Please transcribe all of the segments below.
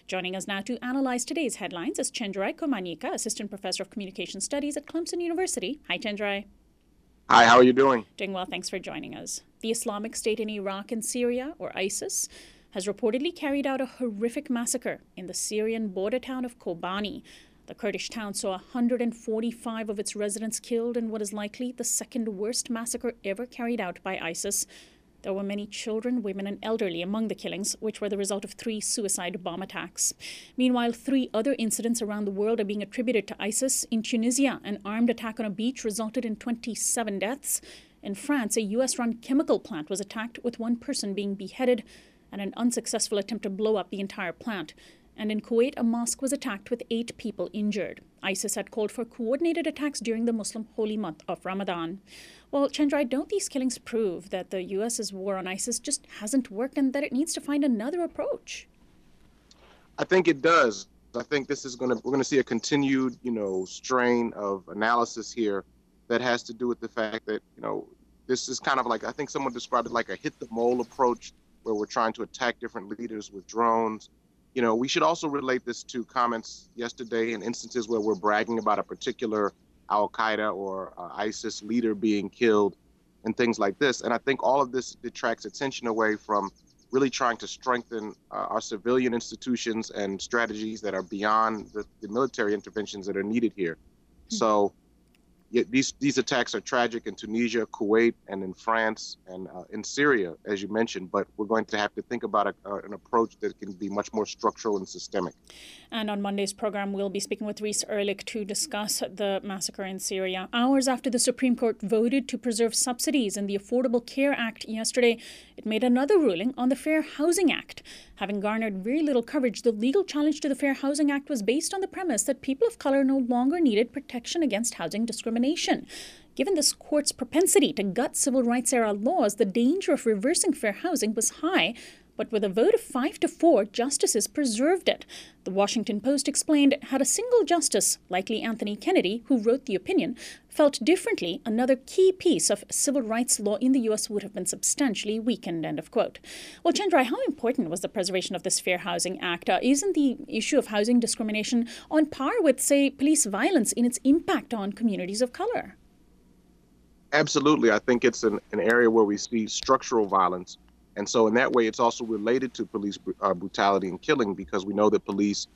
Joining us now to analyze today's headlines is Chenjerai Komanyika, Assistant Professor of Communication Studies at Clemson University. Hi, Chenjerai. Hi, how are you doing? Doing well, thanks for joining us. The Islamic State in Iraq and Syria, or ISIS, has reportedly carried out a horrific massacre in the Syrian border town of Kobani. The Kurdish town saw 145 of its residents killed in what is likely the second worst massacre ever carried out by ISIS. There were many children, women, and elderly among the killings, which were the result of 3 suicide bomb attacks. Meanwhile, 3 other incidents around the world are being attributed to ISIS. In Tunisia, an armed attack on a beach resulted in 27 deaths. In France, a US-run chemical plant was attacked, with 1 person being beheaded, and an unsuccessful attempt to blow up the entire plant. And in Kuwait, a mosque was attacked with 8 people injured. ISIS had called for coordinated attacks during the Muslim holy month of Ramadan. Well, Chenjerai, don't these killings prove that the U.S.'s war on ISIS just hasn't worked and that it needs to find another approach? I think it does. I think we're gonna see a continued, strain of analysis here that has to do with the fact that, this is kind of like, I think someone described it like a hit the mole approach, where we're trying to attack different leaders with drones. We should also relate this to comments yesterday and instances where we're bragging about a particular Al-Qaeda or ISIS leader being killed and things like this. And I think all of this detracts attention away from really trying to strengthen our civilian institutions and strategies that are beyond the military interventions that are needed here. So these attacks are tragic in Tunisia, Kuwait, and in France, and in Syria, as you mentioned. But we're going to have to think about an approach that can be much more structural and systemic. And on Monday's program, we'll be speaking with Rhys Ehrlich to discuss the massacre in Syria. Hours after the Supreme Court voted to preserve subsidies in the Affordable Care Act yesterday, it made another ruling on the Fair Housing Act. Having garnered very little coverage, the legal challenge to the Fair Housing Act was based on the premise that people of color no longer needed protection against housing discrimination. Given this court's propensity to gut civil rights era laws, the danger of reversing fair housing was high, but with a vote of 5-4, justices preserved it. The Washington Post explained had a single justice, likely Anthony Kennedy, who wrote the opinion, felt differently, another key piece of civil rights law in the U.S. would have been substantially weakened, end of quote. Well, Chenjerai, how important was the preservation of this Fair Housing Act? Isn't the issue of housing discrimination on par with, say, police violence in its impact on communities of color? Absolutely. I think it's an area where we see structural violence. And so in that way, it's also related to police brutality and killing, because we know that police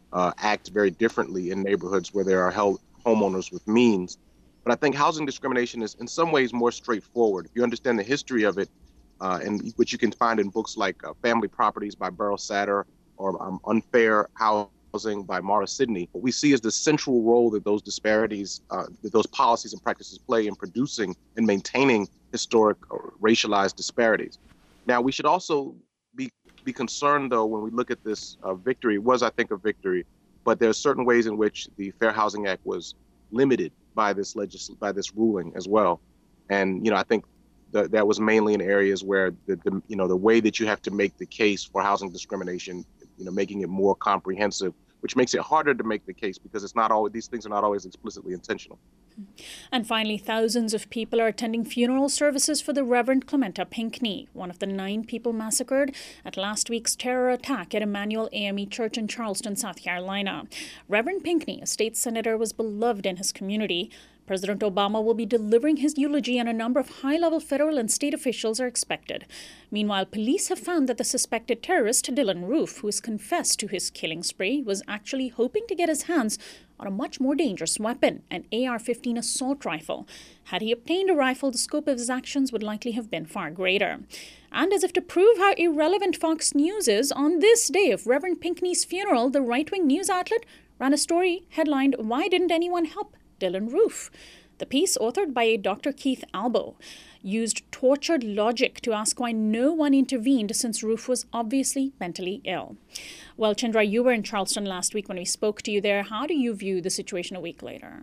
act very differently in neighborhoods where there are homeowners with means. But I think housing discrimination is in some ways more straightforward. If you understand the history of it, and which you can find in books like Family Properties by Beryl Satter or Unfair Housing by Mara Sidney, what we see is the central role that those disparities, that those policies and practices play in producing and maintaining historic or racialized disparities. Now, we should also be concerned, though, when we look at this victory. It was, I think, a victory, but there are certain ways in which the Fair Housing Act was limited by this ruling as well. And, I think that was mainly in areas where the way that you have to make the case for housing discrimination, making it more comprehensive, which makes it harder to make the case because these things are not always explicitly intentional. And finally, thousands of people are attending funeral services for the Reverend Clementa Pinckney, one of the 9 people massacred at last week's terror attack at Emmanuel AME Church in Charleston, South Carolina. Reverend Pinckney, a state senator, was beloved in his community. President Obama will be delivering his eulogy, and a number of high-level federal and state officials are expected. Meanwhile, police have found that the suspected terrorist, Dylann Roof, who has confessed to his killing spree, was actually hoping to get his hands on a much more dangerous weapon, an AR-15 assault rifle. Had he obtained a rifle, the scope of his actions would likely have been far greater. And as if to prove how irrelevant Fox News is, on this day of Reverend Pinckney's funeral, the right-wing news outlet ran a story headlined, "Why Didn't Anyone Help Dylann Roof?" The piece, authored by Dr. Keith Albo, used tortured logic to ask why no one intervened since Roof was obviously mentally ill. Well, Chenjerai, you were in Charleston last week when we spoke to you there. How do you view the situation a week later?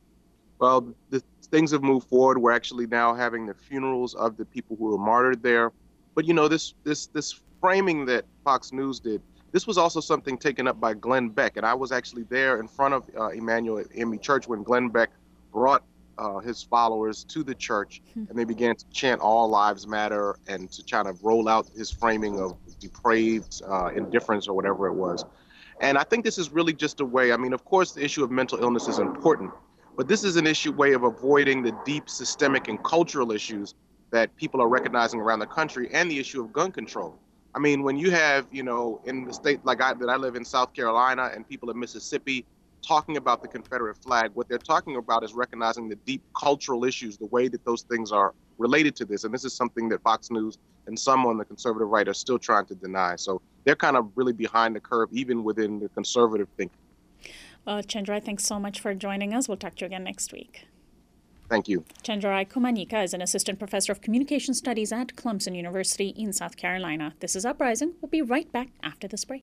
Well, things have moved forward. We're actually now having the funerals of the people who were martyred there. But, this framing that Fox News did, this was also something taken up by Glenn Beck. And I was actually there in front of Emmanuel AME Church when Glenn Beck brought his followers to the church, and they began to chant "All Lives Matter" and to kind of roll out his framing of depraved indifference or whatever it was. And I think this is really just a way, I mean, of course, the issue of mental illness is important, but this is an way of avoiding the deep systemic and cultural issues that people are recognizing around the country, and the issue of gun control. I mean, when you have, in the state that I live in, South Carolina, and people in Mississippi talking about the Confederate flag, what they're talking about is recognizing the deep cultural issues, the way that those things are related to this. And this is something that Fox News and some on the conservative right are still trying to deny. So they're kind of really behind the curve, even within the conservative thinking. Chenjerai, thanks so much for joining us. We'll talk to you again next week. Thank you. Chenjerai Kumanyika is an assistant professor of communication studies at Clemson University in South Carolina. This is Uprising. We'll be right back after this break.